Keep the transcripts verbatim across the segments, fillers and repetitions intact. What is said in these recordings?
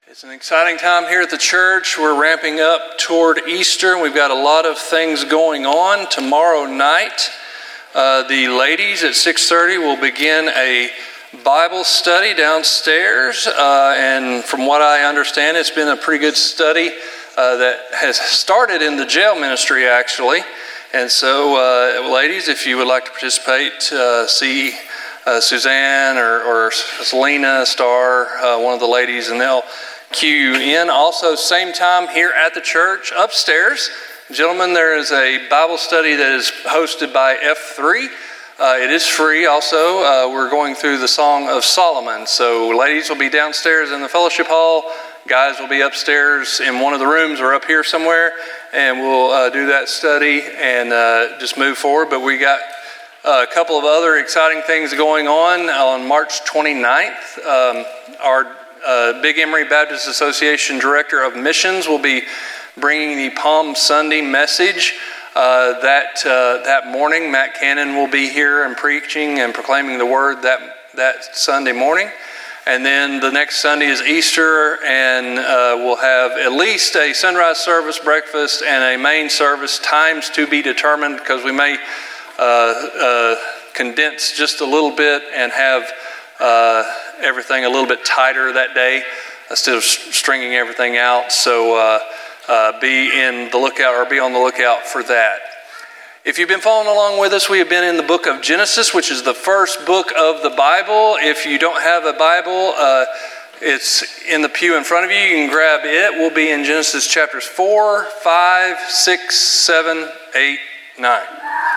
It's an exciting time here at the church. We're ramping up toward Easter, and we've got a lot of things going on. Tomorrow night, uh, the ladies at six thirty will begin a Bible study downstairs, uh, and from what I understand, it's been a pretty good study uh, that has started in the jail ministry, actually. And so, uh, ladies, if you would like to participate, uh, see uh, Suzanne or, or Selena, Star, uh, one of the ladies, and they'll cue you in. Also, same time here at the church, upstairs. Gentlemen, there is a Bible study that is hosted by F three. Uh, it is free also. Uh, we're going through the Song of Solomon. So ladies will be downstairs in the fellowship hall. Guys will be upstairs in one of the rooms or up here somewhere. And we'll uh, do that study and uh, just move forward. But we got a couple of other exciting things going on. On March twenty-ninth, um, our Uh, Big Emery Baptist Association Director of Missions will be bringing the Palm Sunday message. Uh, that uh, that morning, Matt Cannon will be here and preaching and proclaiming the word that that Sunday morning. And then the next Sunday is Easter, and uh, we'll have at least a sunrise service, breakfast, and a main service. Times to be determined, because we may uh, uh, condense just a little bit and have Uh, everything a little bit tighter that day instead of stringing everything out. So uh, uh, be in the lookout or be on the lookout for that. If you've been following along with us, we have been in the book of Genesis, which is the first book of the Bible. If you don't have a Bible, uh, it's in the pew in front of you. You can grab it. We'll be in Genesis chapters four, five, six, seven, eight, nine.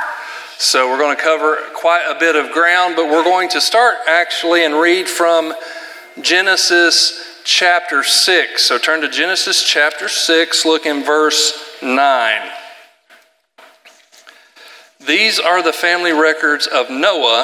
So we're going to cover quite a bit of ground, but we're going to start actually and read from Genesis chapter six. So turn to Genesis chapter six, look in verse nine. These are the family records of Noah.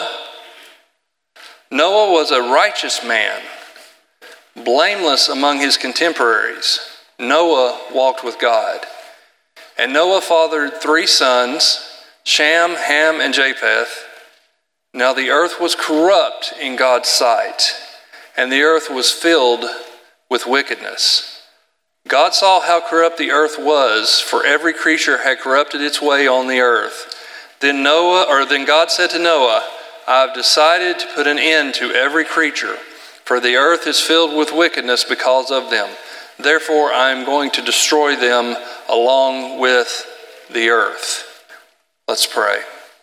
Noah was a righteous man, blameless among his contemporaries. Noah walked with God. And Noah fathered three sons, Shem, Ham, and Japheth. Now the earth was corrupt in God's sight, and the earth was filled with wickedness. God saw how corrupt the earth was, for every creature had corrupted its way on the earth. Then Noah, or then God said to Noah, I have decided to put an end to every creature, for the earth is filled with wickedness because of them. Therefore I am going to destroy them along with the earth. Let's pray.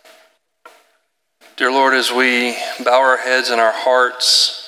Dear Lord, as we bow our heads and our hearts,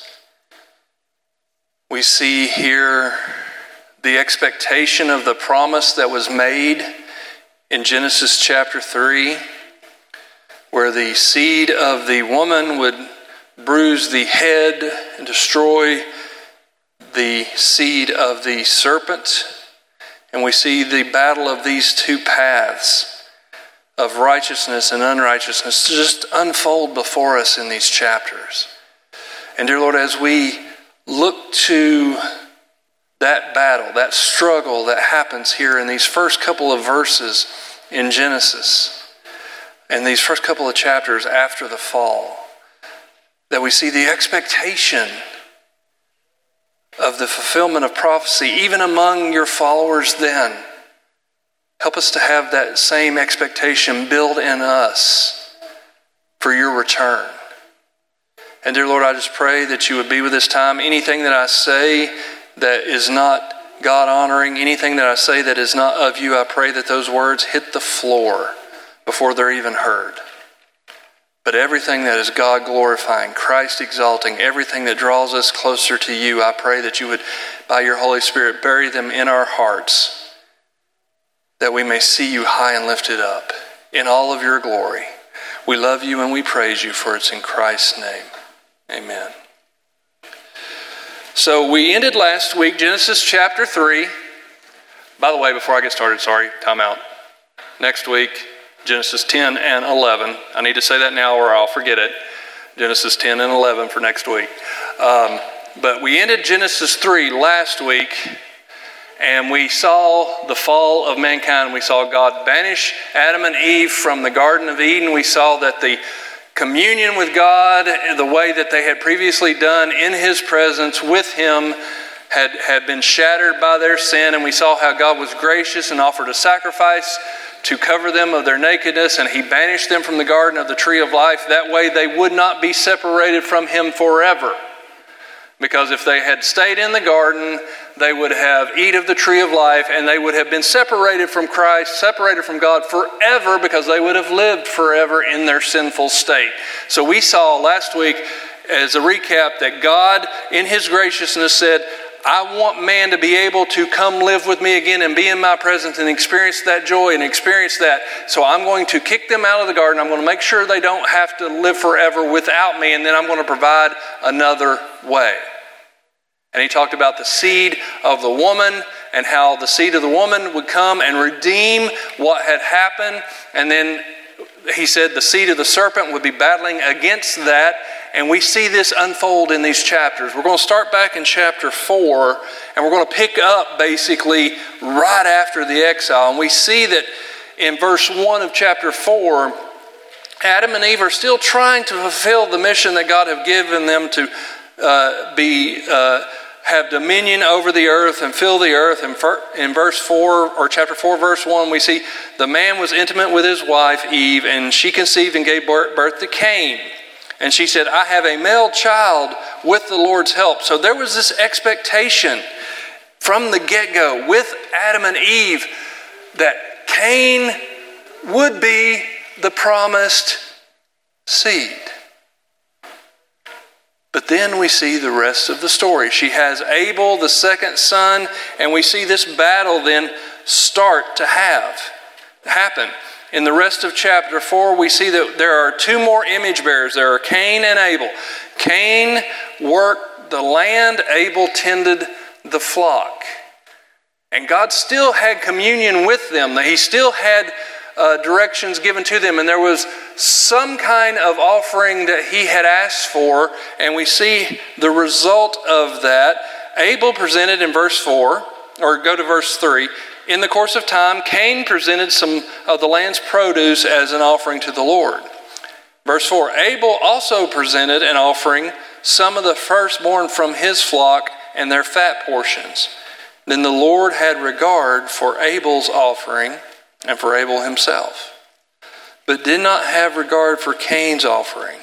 we see here the expectation of the promise that was made in Genesis chapter three, where the seed of the woman would bruise the head and destroy the seed of the serpent. And we see the battle of these two paths of righteousness and unrighteousness just unfold before us in these chapters. And dear Lord, as we look to that battle, that struggle that happens here in these first couple of verses in Genesis, and these first couple of chapters after the fall, that we see the expectation of the fulfillment of prophecy, even among your followers then. Help us to have that same expectation build in us for your return. And dear Lord, I just pray that you would be with this time. Anything that I say that is not God-honoring, anything that I say that is not of you, I pray that those words hit the floor before they're even heard. But everything that is God-glorifying, Christ-exalting, everything that draws us closer to you, I pray that you would, by your Holy Spirit, bury them in our hearts, that we may see you high and lifted up in all of your glory. We love you and we praise you, for it's in Christ's name. Amen. So we ended last week, Genesis chapter three. By the way, before I get started, sorry, time out. Next week, Genesis ten and eleven. I need to say that now or I'll forget it. Genesis ten and eleven for next week. Um, but we ended Genesis three last week, and we saw the fall of mankind. We saw God banish Adam and Eve from the Garden of Eden. We saw that the communion with God, the way that they had previously done in his presence with him, had, had been shattered by their sin, and we saw how God was gracious and offered a sacrifice to cover them of their nakedness, and he banished them from the garden of the tree of life. That way they would not be separated from him forever. Because if they had stayed in the garden, they would have eat of the tree of life, and they would have been separated from Christ, separated from God forever, because they would have lived forever in their sinful state. So we saw last week, as a recap, that God, in his graciousness, said, I want man to be able to come live with me again and be in my presence and experience that joy and experience that. So I'm going to kick them out of the garden. I'm going to make sure they don't have to live forever without me, and then I'm going to provide another way. And he talked about the seed of the woman and how the seed of the woman would come and redeem what had happened. And then he said the seed of the serpent would be battling against that. And we see this unfold in these chapters. We're going to start back in chapter four, and we're going to pick up basically right after the exile. And we see that in verse one of chapter four, Adam and Eve are still trying to fulfill the mission that God had given them to uh, be uh, have dominion over the earth and fill the earth. And in verse four, or chapter four, verse one, we see the man was intimate with his wife Eve, and she conceived and gave birth to Cain. And she said, I have a male child with the Lord's help. So there was this expectation from the get-go with Adam and Eve that Cain would be the promised seed. But then we see the rest of the story. She has Abel, the second son, and we see this battle then start to have happen. In the rest of chapter four, we see that there are two more image bearers. There are Cain and Abel. Cain worked the land, Abel tended the flock. And God still had communion with them. He still had uh, directions given to them. And there was some kind of offering that he had asked for. And we see the result of that. Abel presented in verse four, or go to verse three. In the course of time, Cain presented some of the land's produce as an offering to the Lord. Verse four, Abel also presented an offering, some of the firstborn from his flock and their fat portions. Then the Lord had regard for Abel's offering and for Abel himself, but did not have regard for Cain's offering.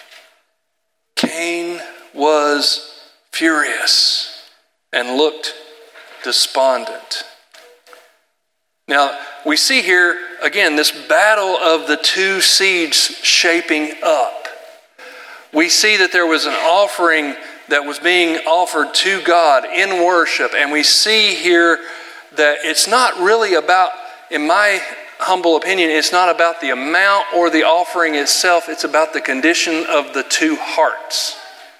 Cain was furious and looked despondent. Now, we see here, again, this battle of the two seeds shaping up. We see that there was an offering that was being offered to God in worship. And we see here that it's not really about, in my humble opinion, it's not about the amount or the offering itself. It's about the condition of the two hearts.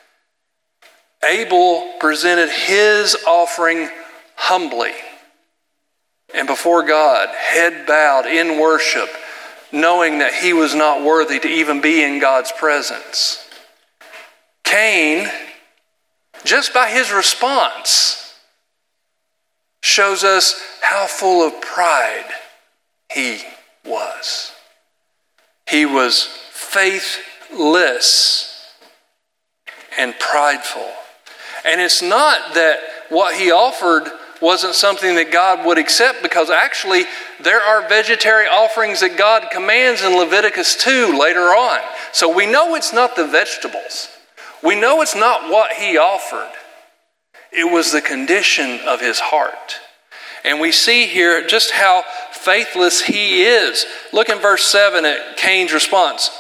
Abel presented his offering humbly and before God, head bowed in worship, knowing that he was not worthy to even be in God's presence. Cain, just by his response, shows us how full of pride he was. He was faithless and prideful. And it's not that what he offered wasn't something that God would accept, because actually there are vegetarian offerings that God commands in Leviticus two later on. So we know it's not the vegetables. We know it's not what he offered. It was the condition of his heart. And we see here just how faithless he is. Look in verse seven at Cain's response.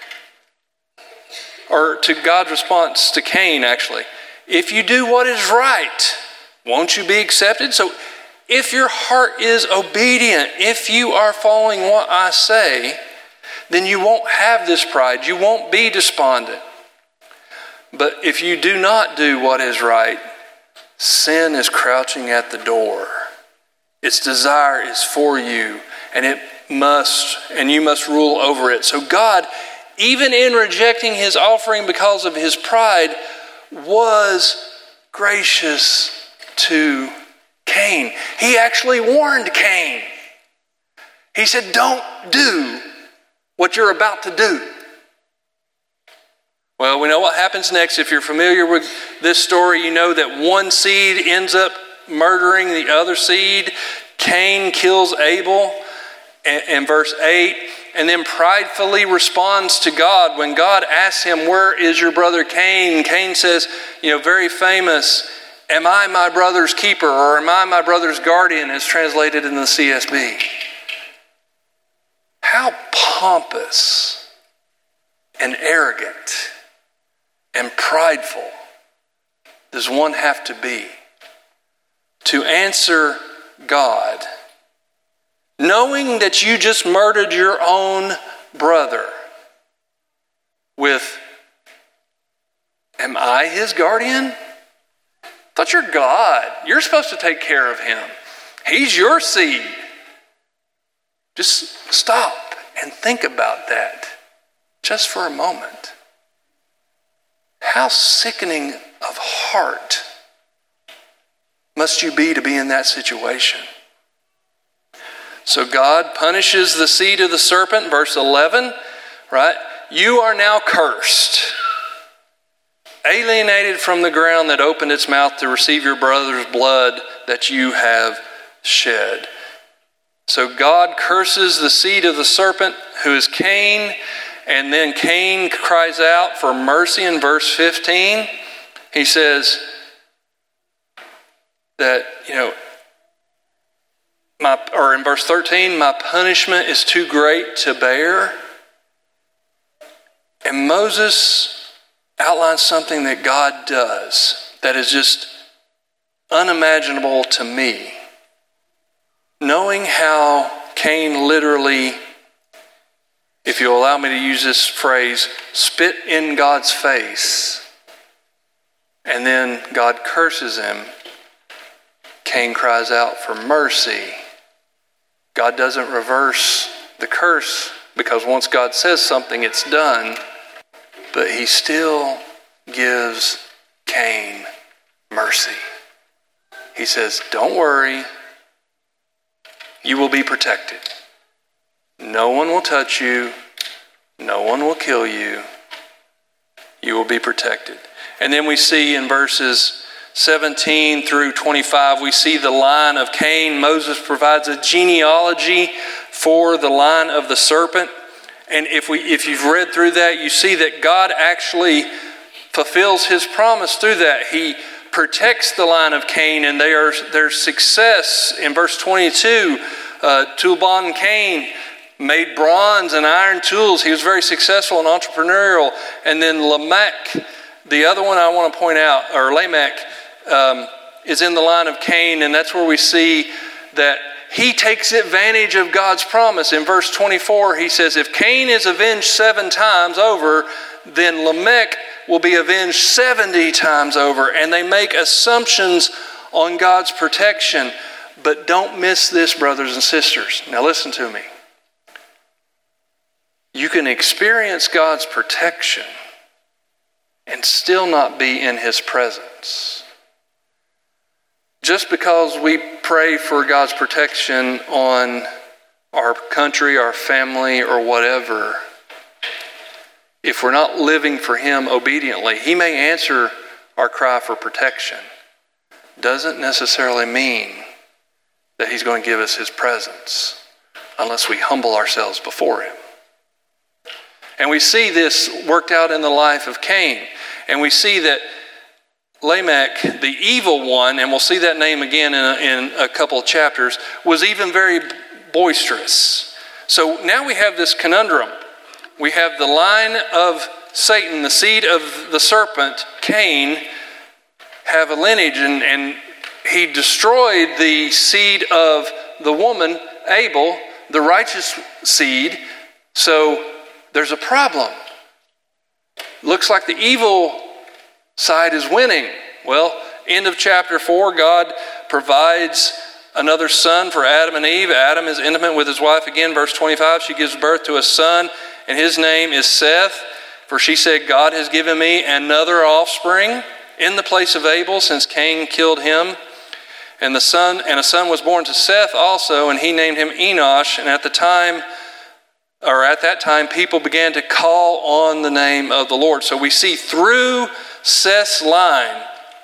Or to God's response to Cain, actually. If you do what is right, won't you be accepted? So if your heart is obedient, if you are following what I say, then you won't have this pride. You won't be despondent. But if you do not do what is right, sin is crouching at the door. Its desire is for you, and it must, and you must rule over it. So God, even in rejecting his offering because of his pride, was gracious to Cain. He actually warned Cain. He said, don't do what you're about to do. Well, we know what happens next. If you're familiar with this story, you know that one seed ends up murdering the other seed. Cain kills Abel in verse eight, and then pridefully responds to God when God asks him, "Where is your brother Cain?" Cain says, you know, very famous, "Am I my brother's keeper?" or "Am I my brother's guardian?" as translated in the C S B. How pompous and arrogant and prideful does one have to be to answer God, knowing that you just murdered your own brother, with, "Am I his guardian? I thought you're God. You're supposed to take care of him. He's your seed." Just stop and think about that just for a moment. How sickening of heart must you be to be in that situation? So God punishes the seed of the serpent, verse eleven, right? "You are now cursed, alienated from the ground that opened its mouth to receive your brother's blood that you have shed." So God curses the seed of the serpent, who is Cain, and then Cain cries out for mercy in verse fifteen. He says that, you know, my, or in verse thirteen, "My punishment is too great to bear." And Moses outlines something that God does that is just unimaginable to me. Knowing how Cain literally, if you'll allow me to use this phrase, spit in God's face, and then God curses him, Cain cries out for mercy. God doesn't reverse the curse, because once God says something, it's done. But he still gives Cain mercy. He says, "Don't worry. You will be protected. No one will touch you. No one will kill you. You will be protected." And then we see in verses seventeen through twenty-five, we see the line of Cain. Moses provides a genealogy for the line of the serpent. And if we, if you've read through that, you see that God actually fulfills his promise through that. He protects the line of Cain, and they are, their success in verse twenty-two, uh, Tubal Cain made bronze and iron tools. He was very successful and entrepreneurial. And then Lamech, the other one I want to point out, or Lamech, um, is in the line of Cain, and that's where we see that he takes advantage of God's promise. In verse twenty-four, he says, "If Cain is avenged seven times over, then Lamech will be avenged seventy times over." And they make assumptions on God's protection. But don't miss this, brothers and sisters. Now listen to me. You can experience God's protection and still not be in his presence. Just because we pray for God's protection on our country, our family, or whatever, if we're not living for him obediently, he may answer our cry for protection. Doesn't necessarily mean that he's going to give us his presence unless we humble ourselves before him. And we see this worked out in the life of Cain. And we see that Lamech, the evil one, and we'll see that name again in a, in a couple of chapters, was even very boisterous. So now we have this conundrum. We have the line of Satan, the seed of the serpent, Cain, have a lineage, and, and he destroyed the seed of the woman, Abel, the righteous seed. So there's a problem. Looks like the evil side is winning. Well, end of chapter four, God provides another son for Adam and Eve. Adam is intimate with his wife again. Verse twenty-five, she gives birth to a son, and his name is Seth. For she said, "God has given me another offspring in the place of Abel, since Cain killed him." And the son and a son was born to Seth also, and he named him Enosh. And at the time or at that time, people began to call on the name of the Lord. So we see through Seth's line,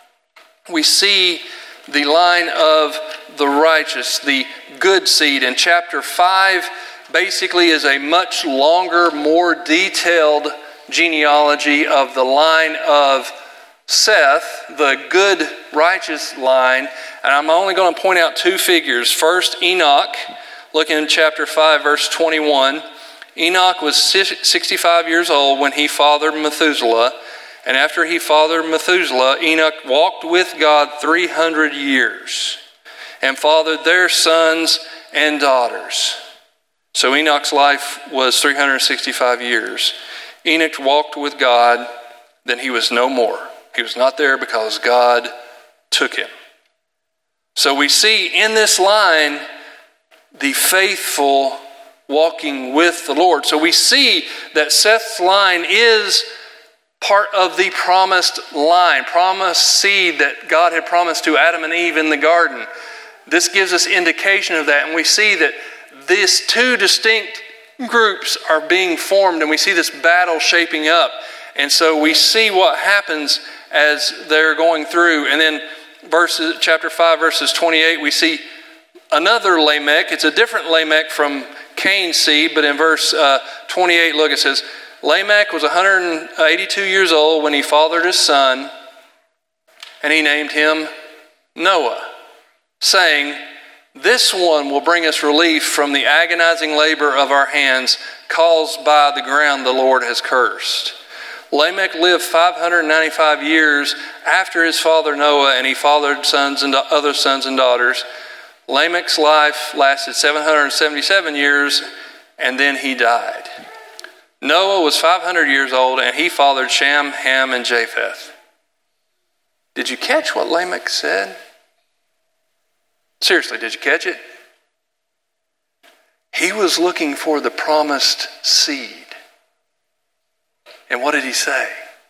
we see the line of the righteous, the good seed. And chapter five basically is a much longer, more detailed genealogy of the line of Seth, the good, righteous line. And I'm only going to point out two figures. First, Enoch, looking in chapter five, verse twenty-one. Enoch was sixty-five years old when he fathered Methuselah. And after he fathered Methuselah, Enoch walked with God three hundred years and fathered their sons and daughters. So Enoch's life was three hundred sixty-five years. Enoch walked with God, then he was no more. He was not there because God took him. So we see in this line the faithful walking with the Lord. So we see that Seth's line is part of the promised line, promised seed that God had promised to Adam and Eve in the garden. This gives us indication of that, and we see that these two distinct groups are being formed, and we see this battle shaping up. And so we see what happens as they're going through. And then verses, chapter five, verses twenty-eight, we see another Lamech. It's a different Lamech from Cain's seed, but in verse uh, twenty-eight, look, it says, Lamech was one hundred eighty-two years old when he fathered his son, and he named him Noah, saying, this one will bring us relief from the agonizing labor of our hands caused by the ground the Lord has cursed. Lamech lived five hundred ninety-five years after his father Noah, and he fathered sons and other sons and daughters. Lamech's life lasted seven hundred seventy-seven years, and then he died. Noah was five hundred years old, and he fathered Shem, Ham, and Japheth. Did you catch what Lamech said? Seriously, did you catch it? He was looking for the promised seed. And what did he say?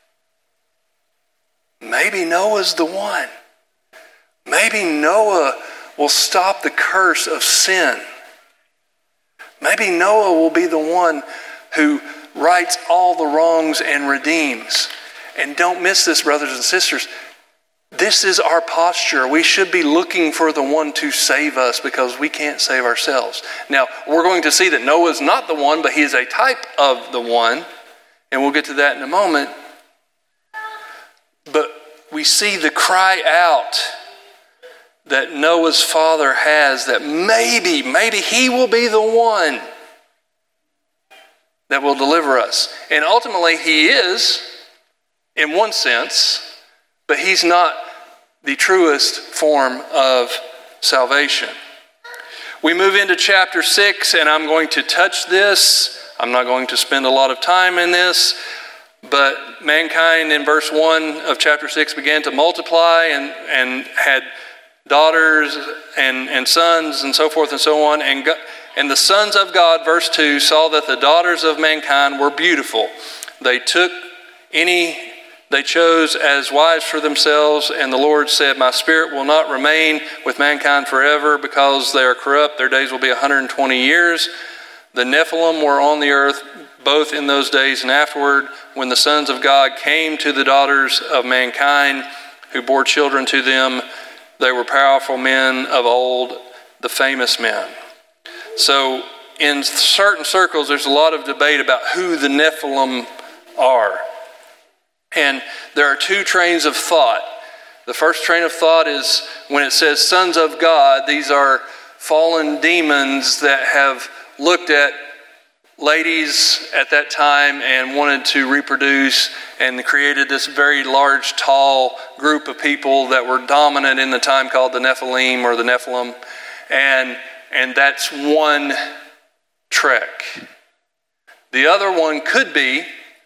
Maybe Noah's the one. Maybe Noah will stop the curse of sin. Maybe Noah will be the one who rights all the wrongs and redeems. And don't miss this, brothers and sisters. This is our posture. We should be looking for the one to save us because we can't save ourselves. Now, we're going to see that Noah's not the one, but he is a type of the one. And we'll get to that in a moment. But we see the cry out that Noah's father has, that maybe, maybe he will be the one that will deliver us. And ultimately he is, in one sense, but he's not the truest form of salvation. We move into chapter six, and I'm going to touch this. I'm not going to spend a lot of time in this, but mankind in verse one of chapter six began to multiply and, and had daughters and, and sons and so forth and so on. And, God, and the sons of God, verse two, saw that the daughters of mankind were beautiful. They took any they chose as wives for themselves, and the Lord said, my spirit will not remain with mankind forever because they are corrupt. Their days will be one hundred twenty years. The Nephilim were on the earth both in those days and afterward, when the sons of God came to the daughters of mankind who bore children to them. They were powerful men of old, the famous men. So in certain circles, there's a lot of debate about who the Nephilim are. And there are two trains of thought. The first train of thought is when it says sons of God, these are fallen demons that have looked at ladies at that time and wanted to reproduce and created this very large, tall group of people that were dominant in the time called the Nephilim or the Nephilim. And, and that's one trek. The other one could be,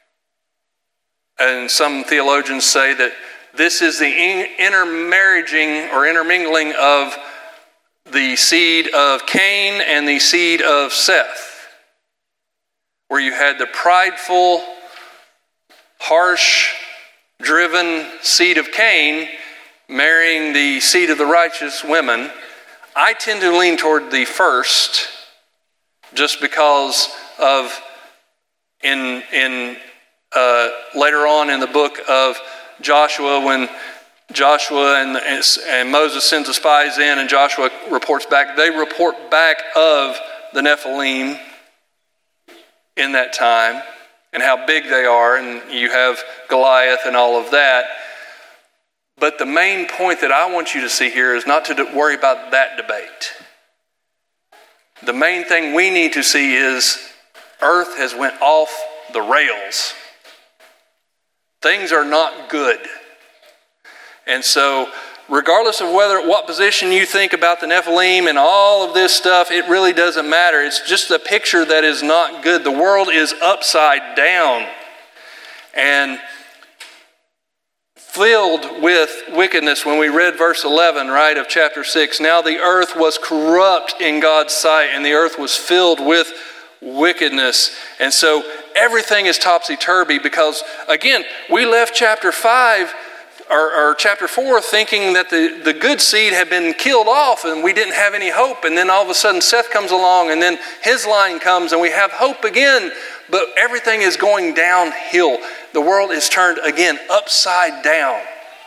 and some theologians say that this is the intermarrying or intermingling of the seed of Cain and the seed of Seth, where you had the prideful, harsh, driven seed of Cain marrying the seed of the righteous women. I tend to lean toward the first just because of in in uh, later on in the book of Joshua, when Joshua and, and Moses sends the spies in and Joshua reports back, they report back of the Nephilim in that time and how big they are, and you have Goliath and all of that. But the main point that I want you to see here is not to worry about that debate. The main thing we need to see is earth has went off the rails. Things are not good. And so, regardless of whether what position you think about the Nephilim and all of this stuff, it really doesn't matter. It's just a picture that is not good. The world is upside down and filled with wickedness. When we read verse eleven, right, of chapter six, now the earth was corrupt in God's sight, and the earth was filled with wickedness. And so everything is topsy-turvy because, again, we left chapter five Or, or chapter four thinking that the, the good seed had been killed off and we didn't have any hope. And then all of a sudden Seth comes along and then his line comes and we have hope again. But everything is going downhill. The world is turned again upside down.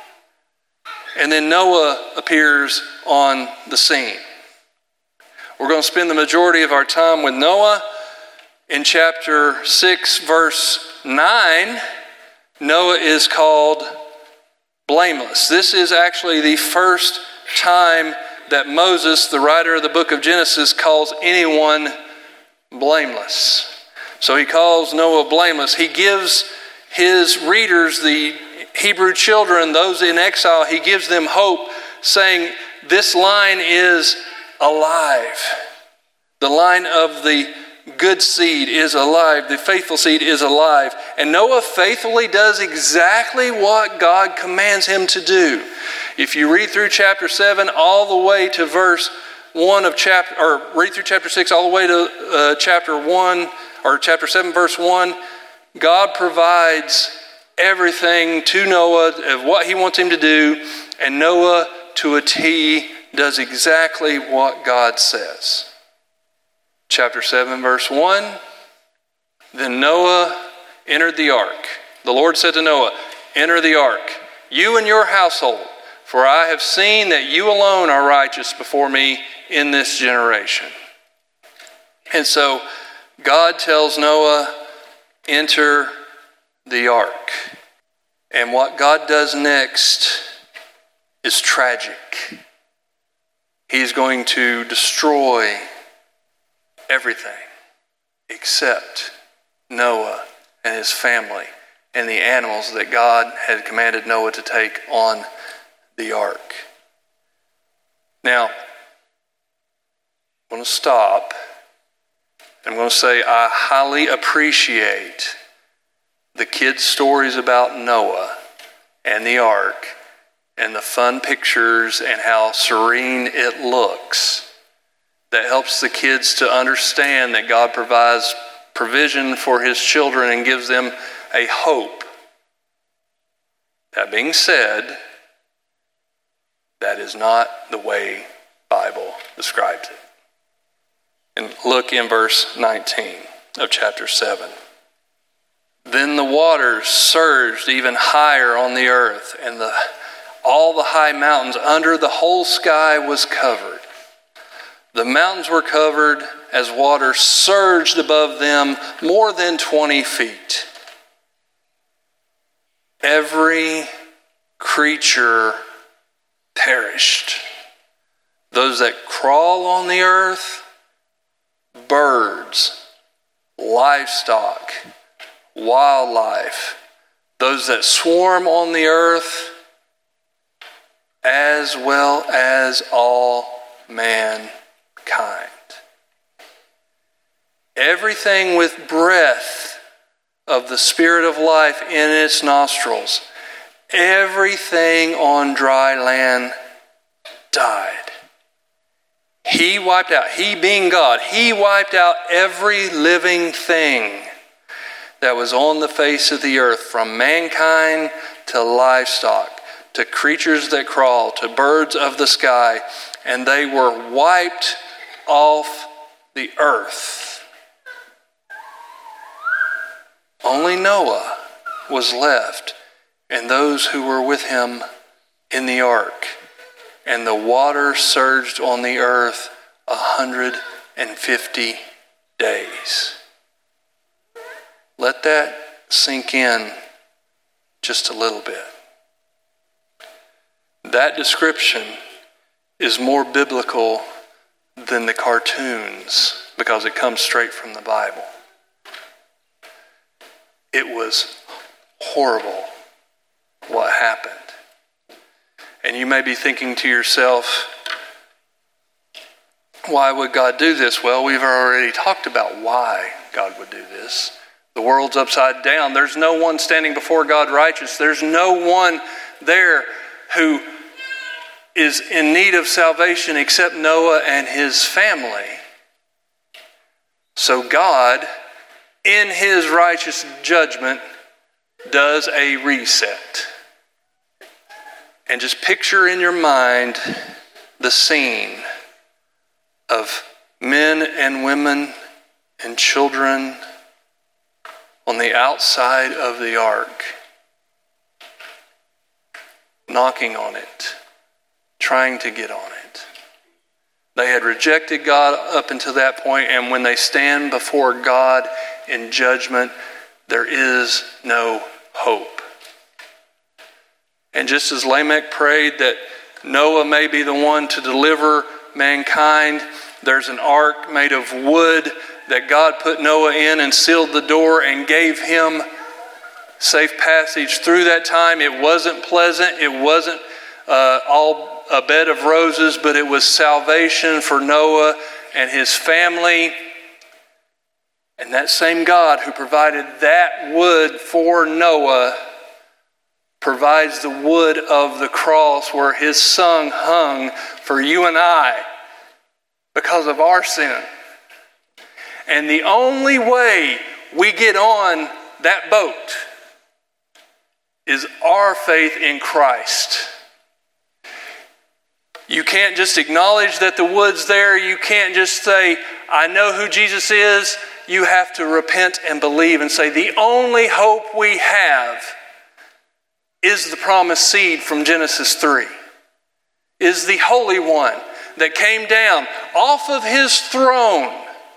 And then Noah appears on the scene. We're going to spend the majority of our time with Noah. In chapter six, verse nine, Noah is called blameless. This is actually the first time that Moses, the writer of the book of Genesis, calls anyone blameless. So he calls Noah blameless. He gives his readers, the Hebrew children, those in exile, he gives them hope, saying this line is alive. The line of the good seed is alive. The faithful seed is alive. And Noah faithfully does exactly what God commands him to do. If you read through chapter seven all the way to verse one of chapter, or read through chapter six all the way to uh, chapter one, or chapter seven verse one, God provides everything to Noah of what he wants him to do, and Noah to a T does exactly what God says. Chapter seven, verse one, then Noah entered the ark. The Lord said to Noah, enter the ark, you and your household, for I have seen that you alone are righteous before me in this generation. And so God tells Noah, enter the ark. And what God does next is tragic. He's going to destroy everything except Noah and his family and the animals that God had commanded Noah to take on the ark. Now, I'm going to stop. I'm going to say I highly appreciate the kids' stories about Noah and the ark and the fun pictures and how serene it looks. That helps the kids to understand that God provides provision for his children and gives them a hope. That being said, that is not the way the Bible describes it. And look in verse nineteen of chapter seven. Then the waters surged even higher on the earth, and the, all the high mountains under the whole sky was covered. The mountains were covered as water surged above them more than twenty feet. Every creature perished. Those that crawl on the earth, birds, livestock, wildlife, those that swarm on the earth, as well as all mankind. Everything with breath of the Spirit of life in its nostrils, everything on dry land died. He wiped out, he being God, he wiped out every living thing that was on the face of the earth, from mankind to livestock, to creatures that crawl, to birds of the sky, and they were wiped off the earth. Only Noah was left, and those who were with him in the ark. And the water surged on the earth a hundred and fifty days. Let that sink in just a little bit. That description is more biblical than the cartoons because it comes straight from the Bible. It was horrible what happened. And you may be thinking to yourself, why would God do this? Well, we've already talked about why God would do this. The world's upside down. There's no one standing before God righteous. There's no one there who is in need of salvation except Noah and his family. So God, in his righteous judgment, does a reset. And just picture in your mind the scene of men and women and children on the outside of the ark, knocking on it, trying to get on it. They had rejected God up until that point, and when they stand before God in judgment, there is no hope. And just as Lamech prayed that Noah may be the one to deliver mankind, there's an ark made of wood that God put Noah in and sealed the door and gave him safe passage through that time. It wasn't pleasant. It wasn't uh, all a bed of roses, but it was salvation for Noah and his family. And that same God who provided that wood for Noah provides the wood of the cross where his son hung for you and I because of our sin. And the only way we get on that boat is our faith in Christ. You can't just acknowledge that the wood's there. You can't just say, I know who Jesus is. You have to repent and believe and say, the only hope we have is the promised seed from Genesis three. Is the Holy One that came down off of his throne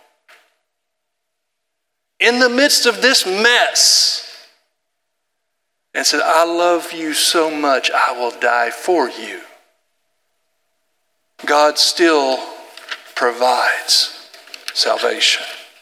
in the midst of this mess and said, I love you so much, I will die for you. God still provides salvation.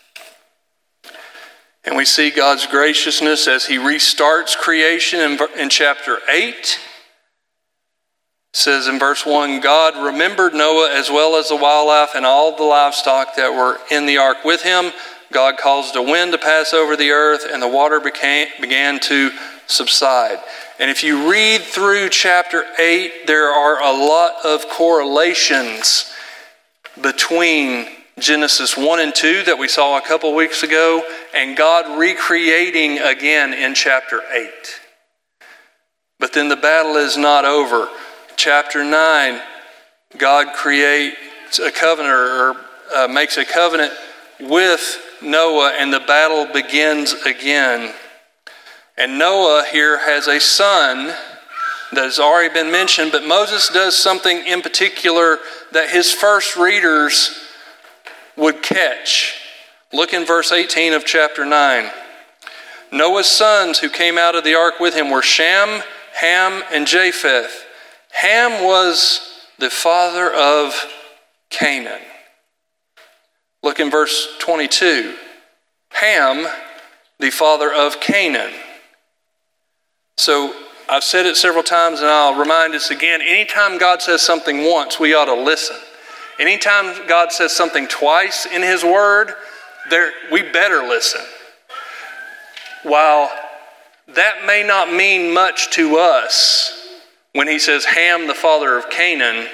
And we see God's graciousness as he restarts creation in, in chapter eight. It says in verse one, God remembered Noah as well as the wildlife and all the livestock that were in the ark with him. God caused a wind to pass over the earth, and the water became, began to subside. And if you read through chapter eight, there are a lot of correlations between Genesis one and two that we saw a couple weeks ago, and God recreating again in chapter eight. But then the battle is not over. Chapter nine, God creates a covenant or uh, makes a covenant with Noah, and the battle begins again. And Noah here has a son that has already been mentioned, but Moses does something in particular that his first readers would catch. Look in verse eighteen of chapter nine. Noah's sons who came out of the ark with him were Shem, Ham, and Japheth. Ham was the father of Canaan. Look in verse twenty-two. Ham, the father of Canaan. So I've said it several times and I'll remind us again. Anytime God says something once, we ought to listen. Anytime God says something twice in his word, there we better listen. While that may not mean much to us when he says Ham, the father of Canaan,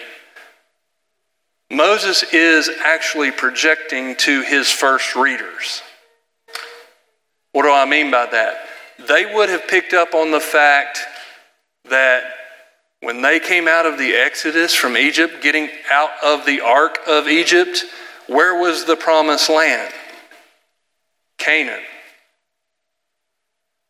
Moses is actually projecting to his first readers. What do I mean by that? They would have picked up on the fact that when they came out of the Exodus from Egypt, getting out of the ark of Egypt, where was the promised land? Canaan.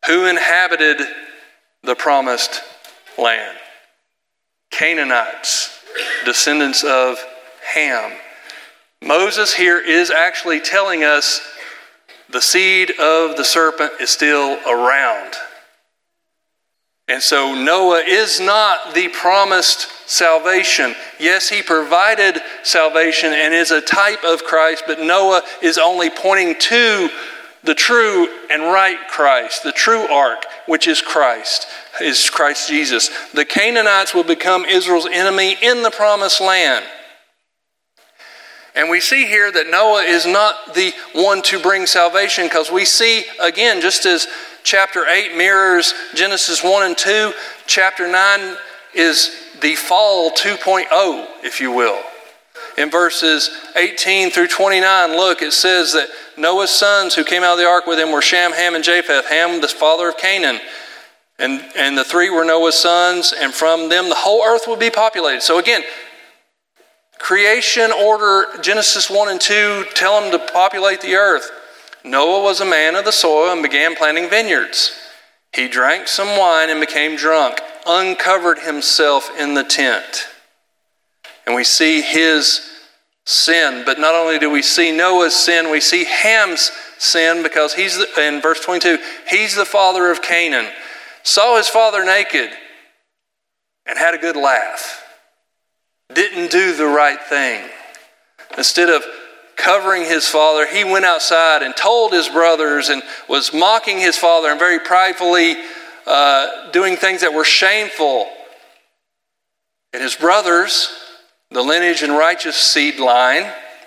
Who inhabited the promised land? Canaanites, descendants of Ham. Moses here is actually telling us the seed of the serpent is still around. And so Noah is not the promised salvation. Yes, he provided salvation and is a type of Christ, but Noah is only pointing to the true and right Christ, the true ark, which is Christ, is Christ Jesus. The Canaanites will become Israel's enemy in the promised land. And we see here that Noah is not the one to bring salvation, because we see, again, just as chapter eight mirrors Genesis one and two, chapter nine is the fall two point oh, if you will. In verses eighteen through twenty-nine, look, it says that Noah's sons who came out of the ark with him were Shem, Ham, and Japheth. Ham, the father of Canaan. And, and the three were Noah's sons, and from them the whole earth would be populated. So again, creation order, Genesis one and two, tell them to populate the earth. Noah was a man of the soil and began planting vineyards. He drank some wine and became drunk, uncovered himself in the tent. And we see his sin. But not only do we see Noah's sin, we see Ham's sin, because he's, the, in verse twenty-two, he's the father of Canaan. Saw his father naked and had a good laugh. Didn't do the right thing. Instead of covering his father, he went outside and told his brothers and was mocking his father and very pridefully uh, doing things that were shameful. And his brothers, the lineage and righteous seed line,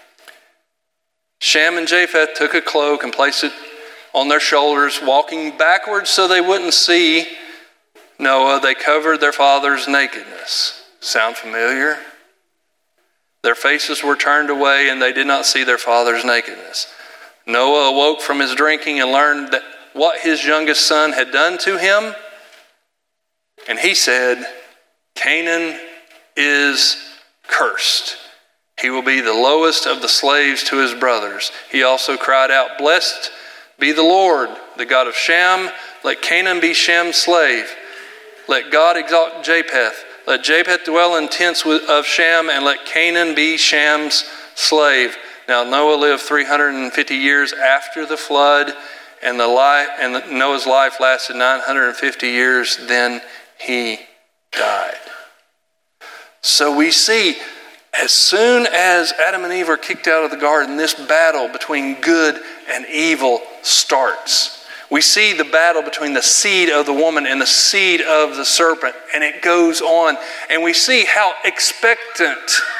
Shem and Japheth, took a cloak and placed it on their shoulders, walking backwards so they wouldn't see Noah. They covered their father's nakedness. Sound familiar? Their faces were turned away, and they did not see their father's nakedness. Noah awoke from his drinking and learned that what his youngest son had done to him. And he said, Canaan is cursed. He will be the lowest of the slaves to his brothers. He also cried out, Blessed be the Lord, the God of Shem. Let Canaan be Shem's slave. Let God exalt Japheth. Let Japheth dwell in tents of Shem, and let Canaan be Shem's slave. Now Noah lived three hundred fifty years after the flood, and the life and the, Noah's life lasted nine hundred fifty years. Then he died. So we see, as soon as Adam and Eve are kicked out of the garden, this battle between good and evil starts. We see the battle between the seed of the woman and the seed of the serpent, and it goes on. And we see how expectant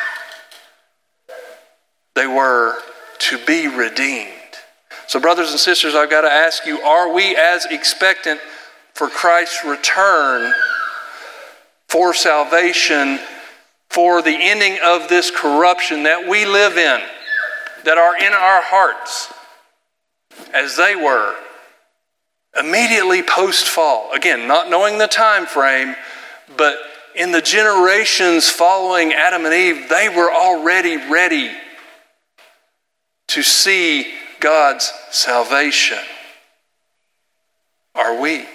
they were to be redeemed. So brothers and sisters, I've got to ask you, are we as expectant for Christ's return, for salvation, for the ending of this corruption that we live in, that are in our hearts, as they were immediately post-fall? Again, not knowing the time frame, but in the generations following Adam and Eve, they were already ready to see God's salvation. Are we?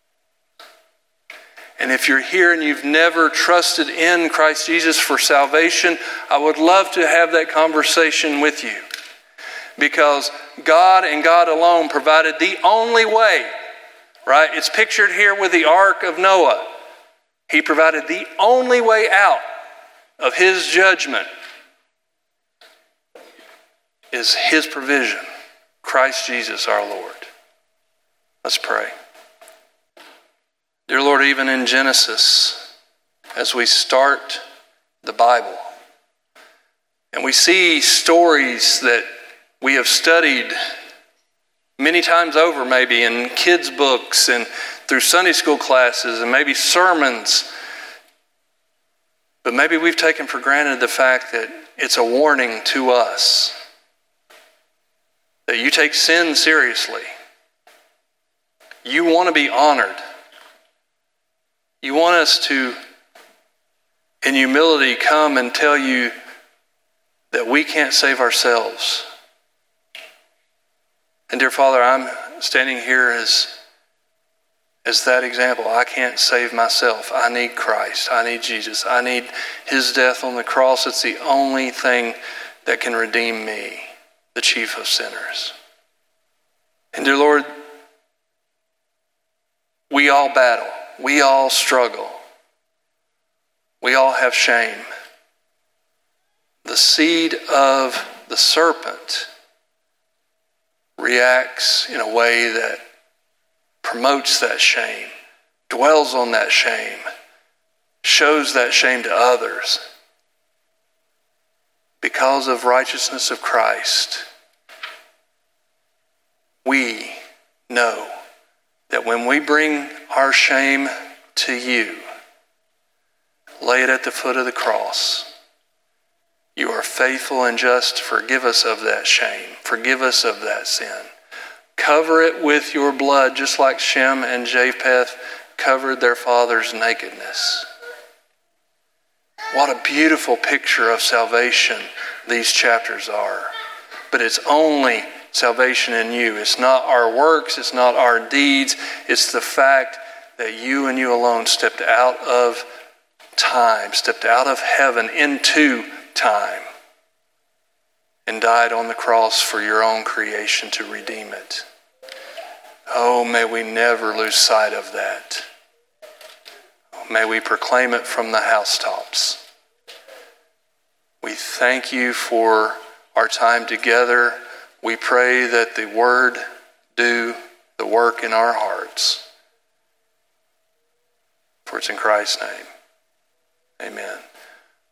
And if you're here and you've never trusted in Christ Jesus for salvation, I would love to have that conversation with you. Because God and God alone provided the only way, right? It's pictured here with the ark of Noah. He provided the only way out of his judgment is his provision, Christ Jesus our Lord. Let's pray. Dear Lord, even in Genesis, as we start the Bible, and we see stories that we have studied many times over, maybe in kids' books and through Sunday school classes and maybe sermons. But maybe we've taken for granted the fact that it's a warning to us that you take sin seriously. You want to be honored. You want us to, in humility, come and tell you that we can't save ourselves. And dear Father, I'm standing here as as that example. I can't save myself. I need Christ. I need Jesus. I need his death on the cross. It's the only thing that can redeem me, the chief of sinners. And dear Lord, we all battle. We all struggle. We all have shame. The seed of the serpent reacts in a way that promotes that shame, dwells on that shame, shows that shame to others. Because of righteousness of Christ, we know that when we bring our shame to you, lay it at the foot of the cross, you are faithful and just to forgive us of that shame, forgive us of that sin. Cover it with your blood, just like Shem and Japheth covered their father's nakedness. What a beautiful picture of salvation these chapters are. But it's only salvation in you. It's not our works, it's not our deeds. It's the fact that you and you alone stepped out of time, stepped out of heaven into time, and died on the cross for your own creation to redeem it. Oh, may we never lose sight of that. May we proclaim it from the housetops. We thank you for our time together. We pray that the word do the work in our hearts. For it's in Christ's name. Amen.